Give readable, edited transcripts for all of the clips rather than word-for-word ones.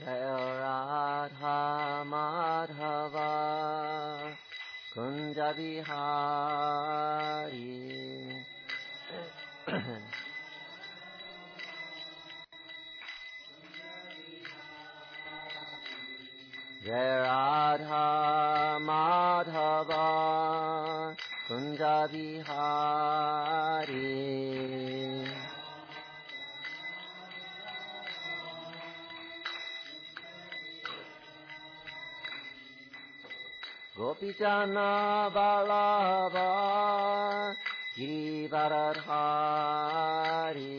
Jaya Radha Madhava Kunja Bihari Jaya Radha Madhava Kunja Bihari Gopijana Vallabha Girivaradhari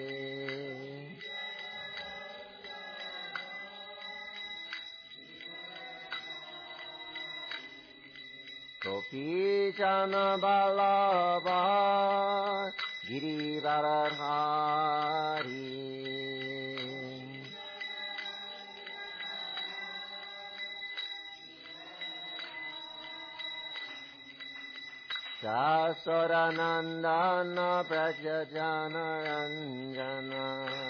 Gopijana Vallabha Girivaradhari Jasodanandana Prajajana Ranjana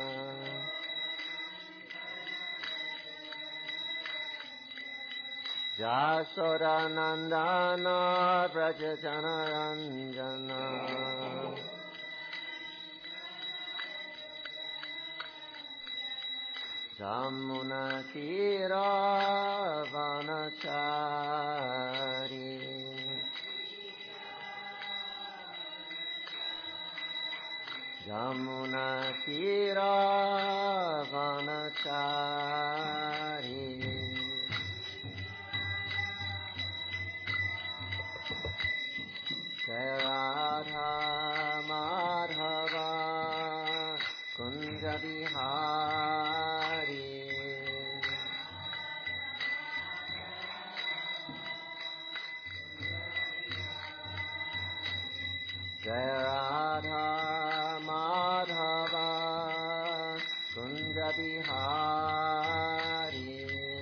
Jasodanandana Prajajana Ranjana Jamuna Tira Vanachari Jamuna Tira Vanachari Jaya Radha Madhava Kunja Bihari Jaya Radha Madhava Kunja Bihari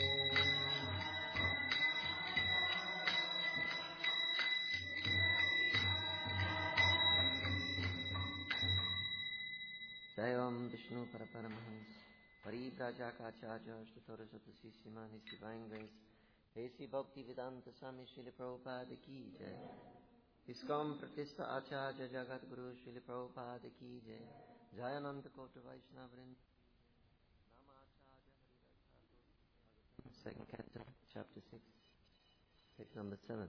Jayam Vishnu Paraparamahans Parivrajakachaja Ashtatora Satasishimani Divine Grace A.C. Bhakti Vedanta Swami Srila Prabhupada Ki Jai ISKCON Pratishta Acharya Jagat Guru Srila Prabhupada Ki Jai Jayananda Kota Vaishnavrin Nama Acharya Haridasa Second Canto, Chapter 6, Page number 7.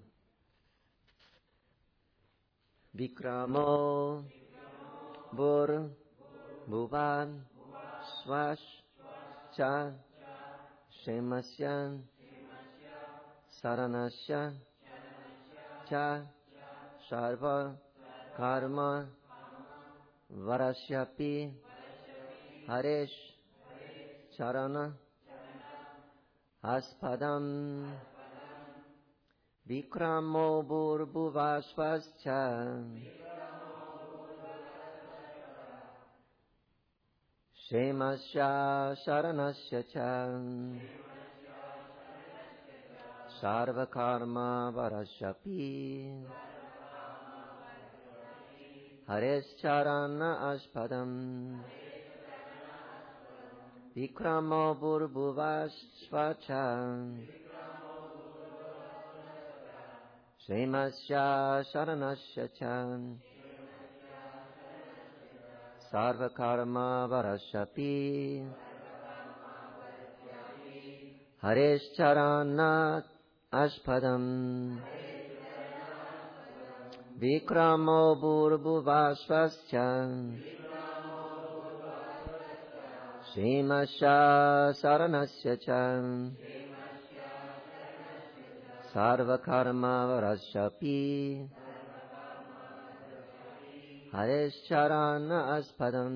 Vikramo Bur Bhuvan Swash Cha Shemasya Saranasya Cha Sarva Karma Varasyapi Haresh Charana Aspadam Vikramo Burbhuvasvascha Shemasya Saranasya Cha Sarva Karma Varasyapi Hareshcharana Aspadam Vikramo Burbhuvasvacha Shemasya Saranasya Cha Sarva Karma Varasyapi Hareshcharana Aspadam Vikramo Burbhuvasvascha Shemasya Saranasya Cha Sarva Karma Varasyapi Hareshcharana Aspadam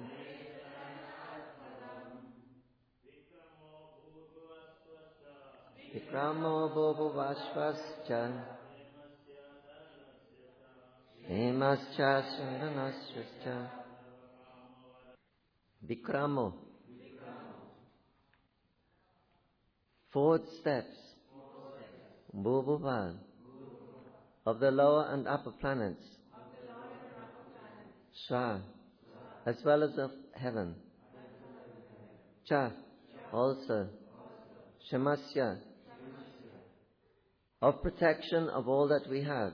Vikramo Burbhuvasvascha Shemasya Saranasya Cha Vikramo. Fourth steps. Bhubhuva. Of the lower and upper planets. Swa. As well as of heaven. Cha. also Shamasya, of protection of all that we have.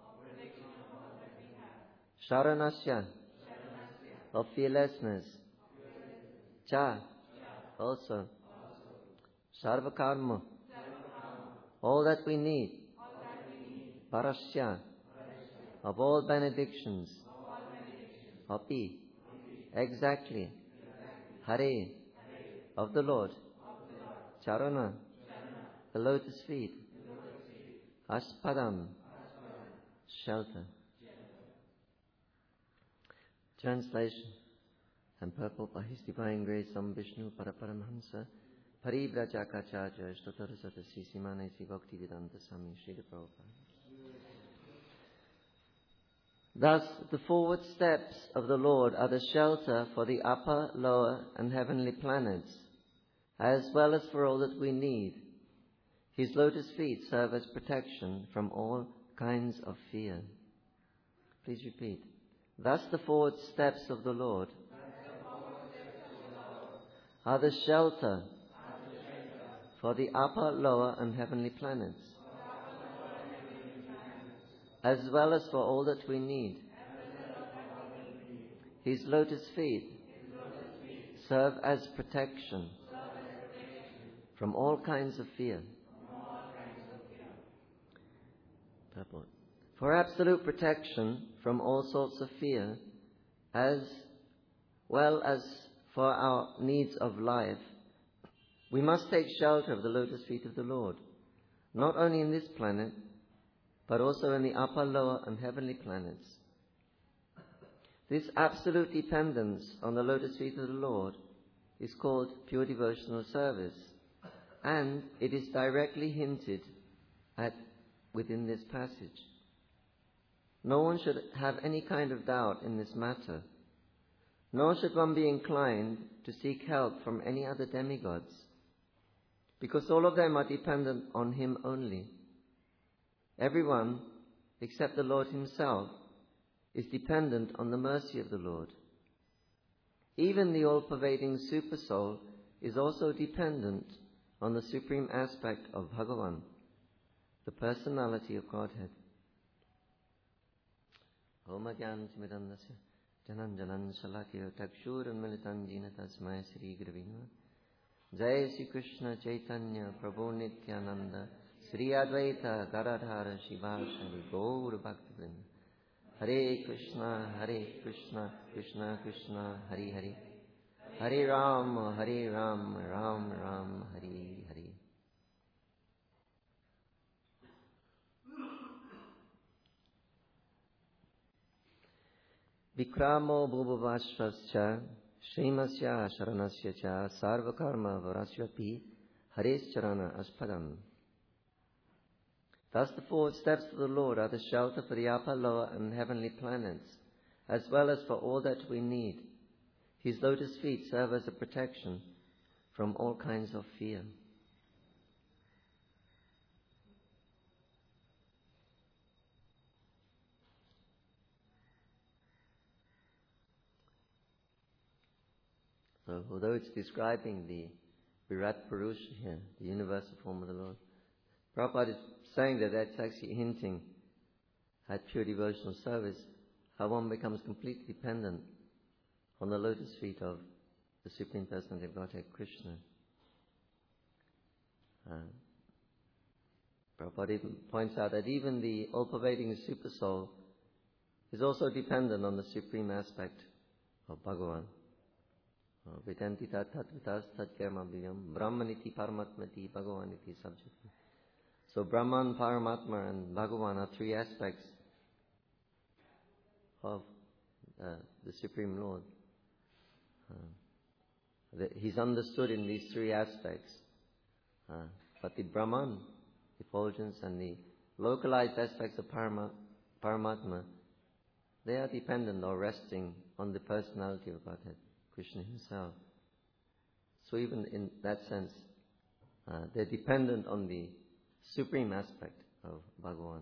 Sharanasya, of fearlessness. Cha, also Sarvakarma, all that we need. Parasya, of all benedictions. Api, exactly. Hare, of the Lord. Charana, the lotus feet. Aspadam, shelter. Translation and purport by His Divine Grace Om Vishnu Paraparamhamsa Parivrajakacarya Ashtotarasata Sisimane Bhaktivedanta Swami Srila Prabhupada. Thus, the forward steps of the Lord are the shelter for the upper, lower, and heavenly planets, as well as for all that we need. His lotus feet serve as protection from all kinds of fear. Please repeat. Thus, the forward steps of the Lord are the shelter for the upper, lower, and heavenly planets, as well as for all that we need. His lotus feet serve as protection from all kinds of fear. For absolute protection from all sorts of fear, as well as for our needs of life, we must take shelter of the lotus feet of the Lord, not only in this planet, but also in the upper, lower, and heavenly planets. This absolute dependence on the lotus feet of the Lord is called pure devotional service, and it is directly hinted at within this passage. No one should have any kind of doubt in this matter, nor should one be inclined to seek help from any other demigods, because all of them are dependent on Him only. Everyone, except the Lord Himself, is dependent on the mercy of the Lord. Even the all-pervading Supersoul is also dependent on the supreme aspect of Bhagavan, the personality of Godhead. Om Ajnana Timidandasya Janan Janan Shalakya Takshur Militan Jina Tasmaya Sri Gurave Namah. Jai Sri Krishna Chaitanya Prabhu Nityananda Sri Advaita Garadhara Shivashari Gaur Bhaktivinoda. Hare Krishna Krishna Krishna Hare Hare, Hare Ram Ram Ram Hare Hare. Vikramo Bhubhavashvascha Shrimasya Sharanasya Cha Sarvakarma Varasyapi Hares Charana Aspadam. Thus the forward steps of the Lord are the shelter for the upper, lower, and heavenly planets, as well as for all that we need. His lotus feet serve as a protection from all kinds of fear. So, although it's describing the Virat Purusha here, the universal form of the Lord, Prabhupada is saying that that's actually hinting at pure devotional service, how one becomes completely dependent on the lotus feet of the Supreme Personality of Godhead, Krishna. Prabhupada even points out that even the all-pervading Supersoul is also dependent on the supreme aspect of Bhagavan. Vidanti tat vitas tat karma bhiyam brahmaniti paramatmati bhagavaniti subjekti. So Brahman, Paramatma, and Bhagavan are three aspects of the Supreme Lord. He's understood in these three aspects. But the Brahman, effulgence, and the localized aspects of Paramatma, they are dependent or resting on the personality of Godhead, Krishna Himself. So even in that sense, they're dependent on the supreme aspect of Bhagavan.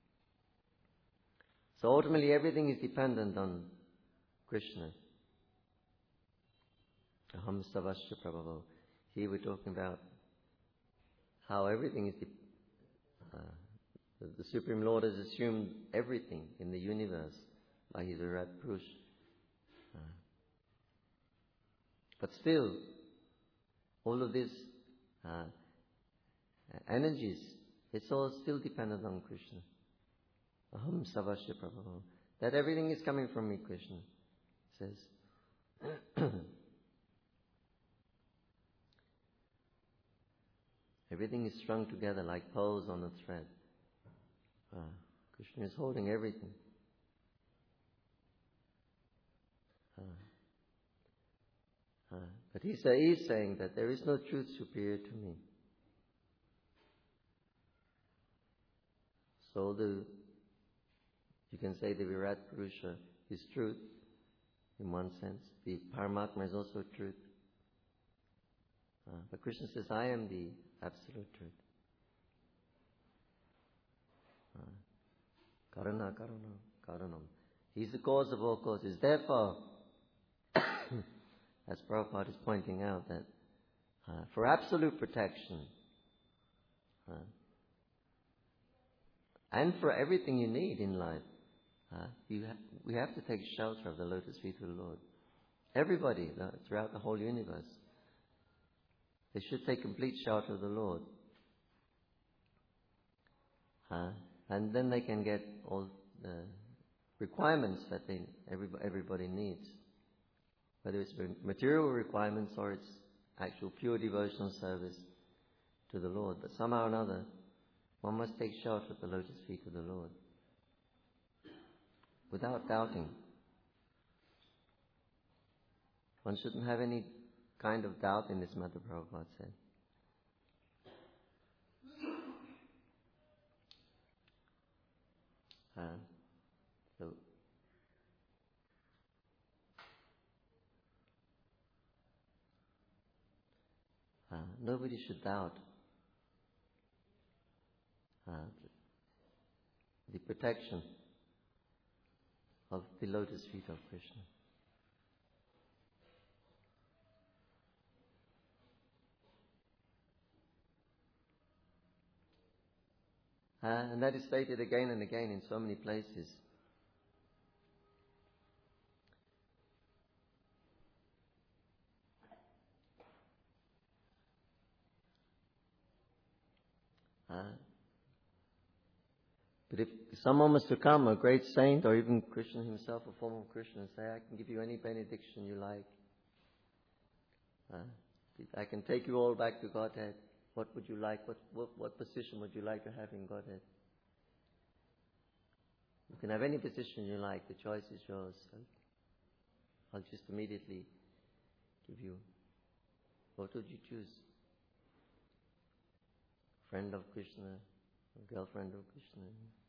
So ultimately everything is dependent on Krishna. Aham savasya prabhavo Here we're talking about how everything is the Supreme Lord has assumed everything in the universe by His Virat Purush. But still, all of these energies, it's all still dependent on Krishna. Aham Savasya Prabhu. That everything is coming from me, Krishna says. Everything is strung together like pearls on a thread. Krishna is holding everything. But he's saying that there is no truth superior to me. So you can say the Virat Purusha is truth in one sense. The Paramatma is also truth. But Krishna says, I am the absolute truth. Karuna, Karuna, Karunam. He's the cause of all causes. Therefore, as Prabhupada is pointing out, that for absolute protection and for everything you need in life, we have to take shelter of the lotus feet of the Lord. Everybody throughout the whole universe, they should take complete shelter of the Lord. And then they can get all the requirements that everybody needs. Whether it's material requirements or it's actual pure devotional service to the Lord. But somehow or another, one must take shelter at the lotus feet of the Lord. Without doubting. One shouldn't have any kind of doubt in this matter, Prabhupada said. Nobody should doubt the protection of the lotus feet of Krishna. And that is stated again and again in so many places. But if someone was to come, a great saint, or even Krishna himself, a form of Krishna, and say, I can give you any benediction you like. I can take you all back to Godhead. What would you like? What position would you like to have in Godhead? You can have any position you like. The choice is yours. I'll just immediately give you. What would you choose? Friend of Krishna, or girlfriend of Krishna,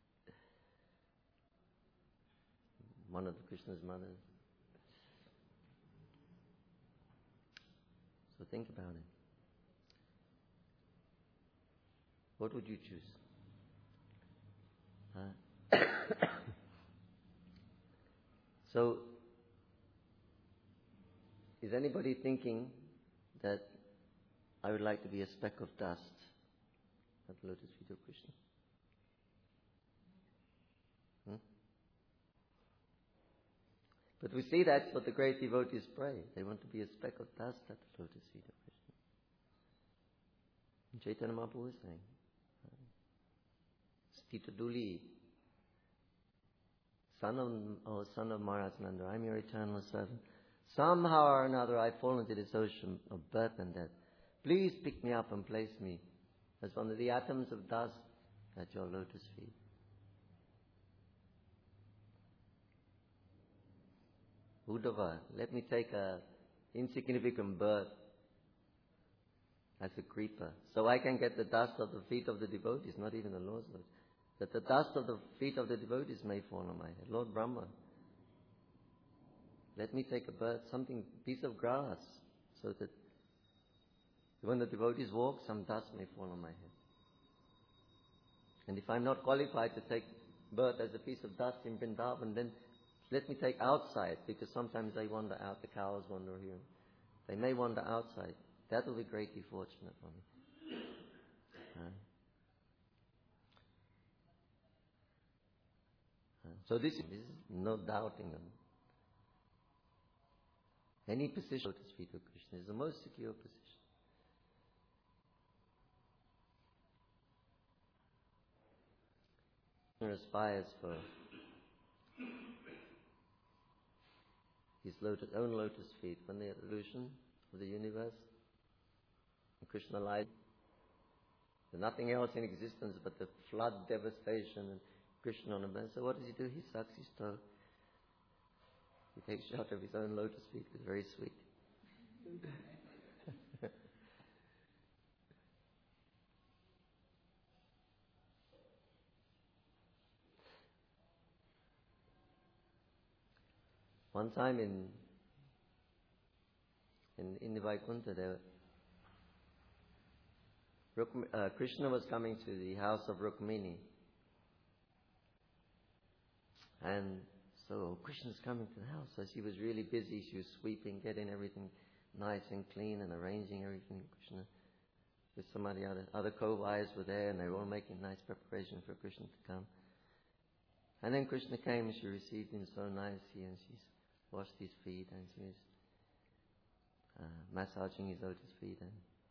one of Krishna's mothers. So think about it. What would you choose? So, is anybody thinking that I would like to be a speck of dust at the lotus feet of Krishna? But we see that's what the great devotees pray. They want to be a speck of dust at the lotus feet of Krishna. And Chaitanya Mahaprabhu was saying, Stita Duli, son of Maharaj Nanda, I'm your eternal servant. Somehow or another I fall into this ocean of birth and death. Please pick me up and place me as one of the atoms of dust at your lotus feet. Uddhava, let me take a insignificant birth as a creeper, so I can get the dust of the feet of the devotees, not even the Lord's Lord. That the dust of the feet of the devotees may fall on my head. Lord Brahma, let me take a birth, piece of grass, so that when the devotees walk, some dust may fall on my head. And if I'm not qualified to take birth as a piece of dust in Vrindavan, then let me take outside, because sometimes they wander out, the cows wander here. They may wander outside. That will be greatly fortunate for me. So this is no doubting them. Any position lotus feet of Krishna is the most secure position. Krishna aspires for his own lotus feet when the illusion of the universe. And Krishna lied. There's nothing else in existence but the flood, devastation, and Krishna on a bed. So what does he do? He sucks his toe. He takes shelter of his own lotus feet. It's very sweet. One time in the Vaikuntha, Krishna was coming to the house of Rukmini. And so Krishna's coming to the house. So she was really busy. She was sweeping, getting everything nice and clean and arranging everything. Krishna, with some of the other co-wives were there, and they were all making nice preparation for Krishna to come. And then Krishna came and she received him so nicely, and she's washed his feet, and she was massaging his lotus feet,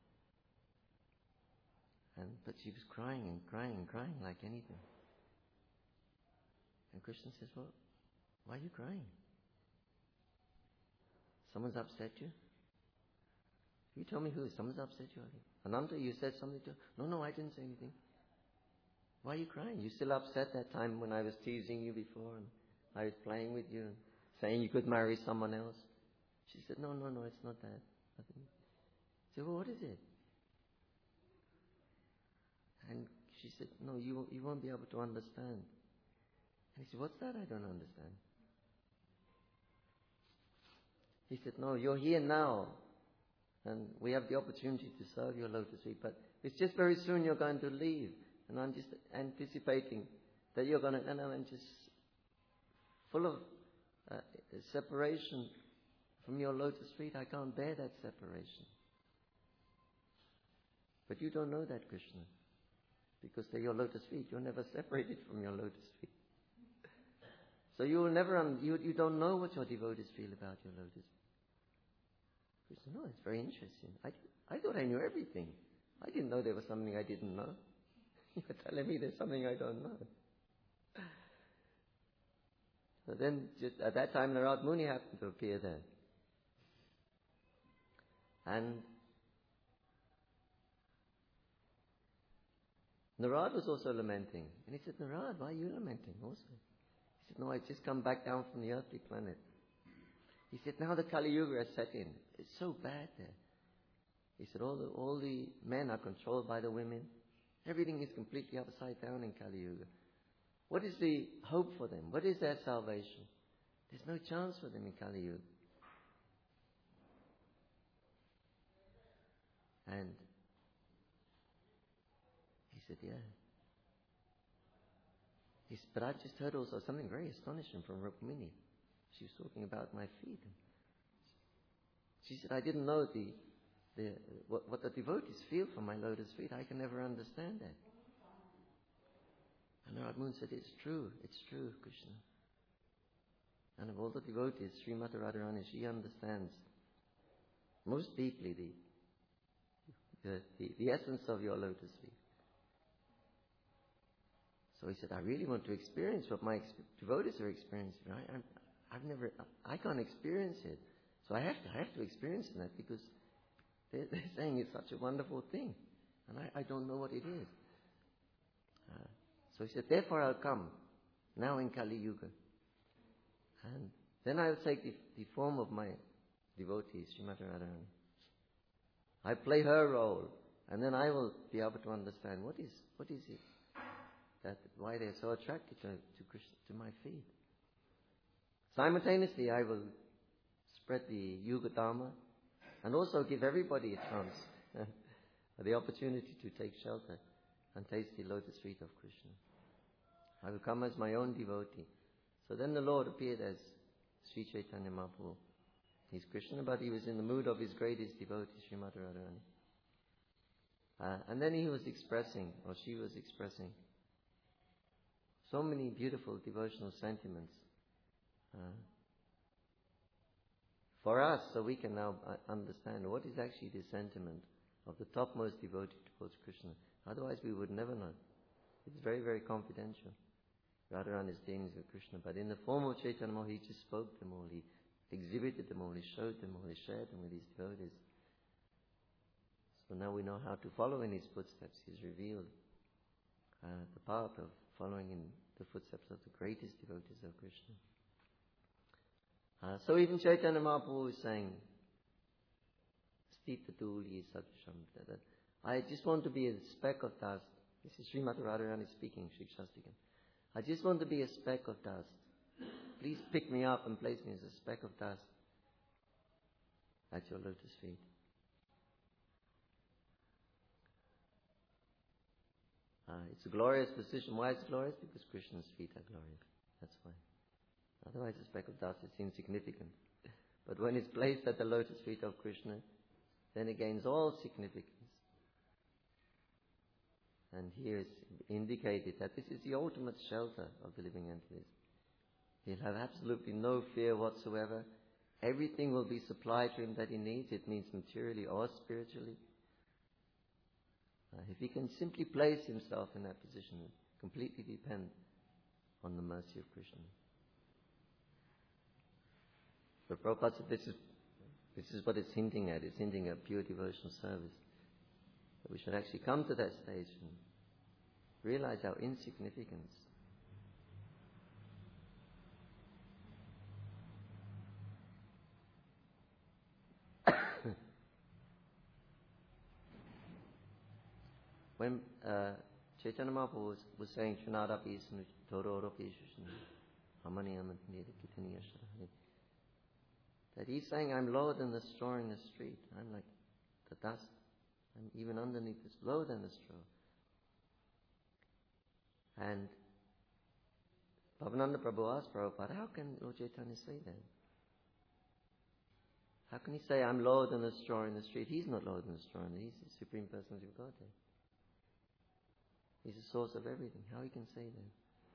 but she was crying and crying and crying like anything. And Krishna says, "Well, why are you crying? Someone's upset you? You tell me who. Someone's upset you. Ananta, you said something to her? No, I didn't say anything. Why are you crying? You still upset that time when I was teasing you before and I was playing with you and saying you could marry someone else?" She said, No, it's not that. Nothing. I said, "Well, what is it?" And she said, "No, you won't be able to understand." And he said, "What's that I don't understand?" He said, "No, you're here now, and we have the opportunity to serve your lotus feet, but it's just very soon you're going to leave, and I'm just anticipating that you're going to, and I'm just full of separation from your lotus feet. I can't bear that separation. But you don't know that, Krishna, because they're your lotus feet. You're never separated from your lotus feet. So you will never, you don't know what your devotees feel about your lotus feet." Krishna, "No, it's very interesting. I thought I knew everything. I didn't know there was something I didn't know. You're telling me there's something I don't know." So then, just at that time, Narad Muni happened to appear there. And Narad was also lamenting. And he said, "Narad, why are you lamenting also?" He said, "No, I just come back down from the earthly planet." He said, "Now the Kali Yuga has set in. It's so bad there." He said, all the men are controlled by the women. Everything is completely upside down in Kali Yuga. What is the hope for them? What is their salvation? There's no chance for them in Kali Yuga. And he said, "Yeah." He said, "But I just heard also something very astonishing from Rukmini. She was talking about my feet. She said, I didn't know what the devotees feel for my lotus feet. I can never understand that." And Narad Muni said, it's true, Krishna. And of all the devotees, Srimati Radharani, she understands most deeply the essence of your lotus feet. So he said, "I really want to experience what my devotees are experiencing. I can't experience it. So I have to experience that because they're saying it's such a wonderful thing. And I don't know what it is." So he said, "Therefore I'll come now in Kali Yuga. And then I'll take the form of my devotee, Srimati Radharani. I play her role, and then I will be able to understand what is it why they're so attracted to Krishna, to my feet. Simultaneously, I will spread the Yuga Dharma and also give everybody a chance, the opportunity to take shelter and taste the lotus feet of Krishna. I will come as my own devotee." So then the Lord appeared as Sri Chaitanya Mahaprabhu He's Krishna, but he was in the mood of his greatest devotee, Srimati Radharani. And then he was expressing, or she was expressing, so many beautiful devotional sentiments for us, so we can now understand what is actually the sentiment of the topmost devotee towards Krishna. Otherwise we would never know. It's very, very confidential. Radharani's dealings with Krishna, but in the form of Chaitanya Mahaprabhu, he just spoke them all, he exhibited them all, he showed them all, he shared them with his devotees. So now we know how to follow in his footsteps. He's revealed the path of following in the footsteps of the greatest devotees of Krishna. So even Chaitanya Mahaprabhu is saying, Stita Tuli Satcham, that I just want to be a speck of dust. This is Srimati Radharani speaking, Shikshastikam. I just want to be a speck of dust. Please pick me up and place me as a speck of dust at your lotus feet. It's a glorious position. Why is it glorious? Because Krishna's feet are glorious. That's why. Otherwise a speck of dust is insignificant. But when it's placed at the lotus feet of Krishna, then it gains all significance. And here is indicated that this is the ultimate shelter of the living entities. He'll have absolutely no fear whatsoever. Everything will be supplied to him that he needs. It means materially or spiritually. If he can simply place himself in that position, completely depend on the mercy of Krishna. But Prabhupada said this is what it's hinting at. It's hinting at pure devotional service. That we should actually come to that stage and realize our insignificance. When Chaitanya Mahaprabhu was saying, Shunadapi Todoropi Amani that he's saying, I'm lower than the straw in the street. I'm like the dust. I'm even underneath this, lower than the straw. And Bhavananda Prabhu asked Prabhupada, how can Lord Chaitanya say that? How can he say, I'm lower than the straw in the street? He's not lower than the straw in the street. He's the Supreme Personality of Godhead. He's the source of everything. How he can say that?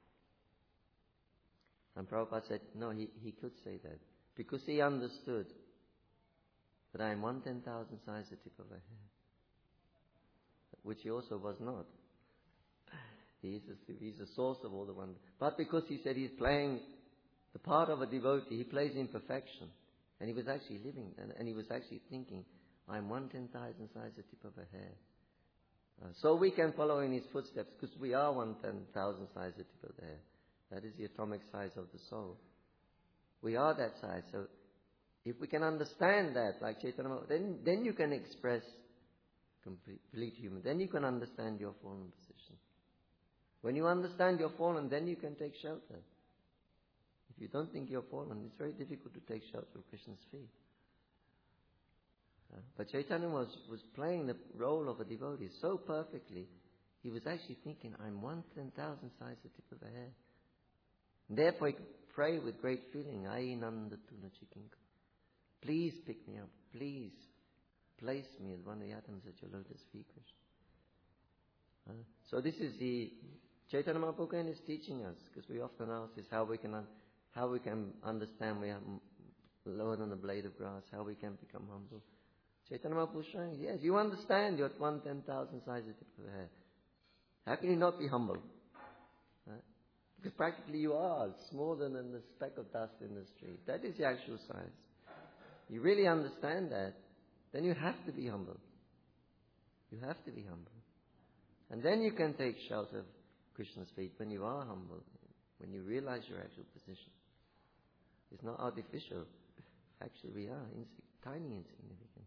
And Prabhupada said, no, he could say that. Because he understood that I am 1/10,000 size the tip of a hair. Which he also was not. He's the source of all the wonder. But because he said he's playing the part of a devotee, he plays in perfection. And he was actually living, and he was actually thinking, I'm 1/10,000 size the tip of a hair. So we can follow in his footsteps, because we are 1/10,000 size the tip of the hair. That is the atomic size of the soul. We are that size. So if we can understand that, like Chaitanya, then you can express complete human. Then you can understand your fallen position. When you understand you're fallen, then you can take shelter. If you don't think you're fallen, it's very difficult to take shelter of Krishna's feet. But Chaitanya was playing the role of a devotee so perfectly, he was actually thinking, I'm 1/10,000 size the tip of a hair. And therefore he could pray with great feeling, Ai Nanda Tuna Chikinka. Please pick me up. Please place me as one of the atoms at your lotus feet, Krishna. So this is the Chaitanya Mahaprabhu is teaching us, because we often ask this, how we can understand we are lower than the blade of grass, how we can become humble. Chaitanya Mahaprabhu is showing, yes, you understand you're 1/10,000 size the tip of the hair. How can you not be humble? Because practically you are smaller than the speck of dust in the street. That is the actual size. You really understand that, then you have to be humble. You have to be humble. And then you can take shelter of Krishna's feet when you are humble, when you realize your actual position. It's not artificial. Actually, we are tiny, insignificant.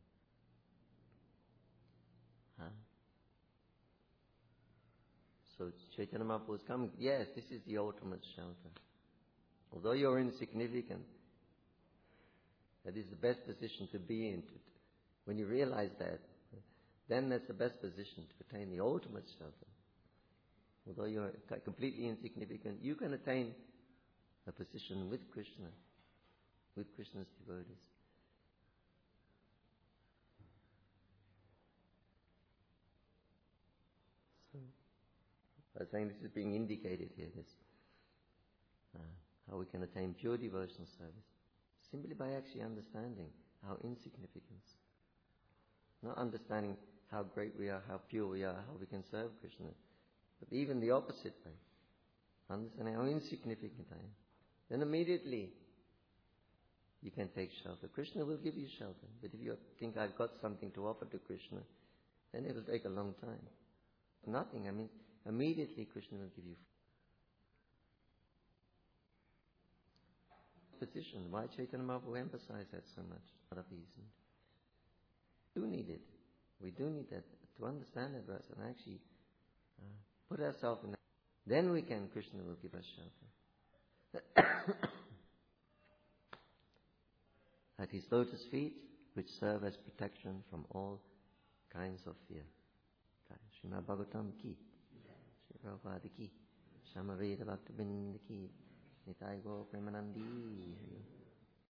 So Chaitanya Mahaprabhu is coming. Yes, this is the ultimate shelter. Although you're insignificant, that is the best position to be in. When you realize that, then that's the best position to attain the ultimate shelter. Although you're completely insignificant, you can attain a position with Krishna, with Krishna's devotees. I was saying this is being indicated here, this how we can attain pure devotional service. Simply by actually understanding our insignificance. Not understanding how great we are, how pure we are, how we can serve Krishna. But even the opposite way. Understanding how insignificant I am. Then immediately you can take shelter. Krishna will give you shelter. But if you think I've got something to offer to Krishna, then it will take a long time. Nothing. I mean, immediately Krishna will give you position. Why Chaitanya Mahaprabhu emphasized that so much? Not a reason. We do need it. We do need that to understand that verse and actually put ourselves in that. Then Krishna will give us shelter. At his lotus feet, which serve as protection from all kinds of fear. Srimad Bhagavatam ki, Sri Prabhupada ki, Shamaveda Bhaktivinoda ki, Nitai Gaur Premanandi.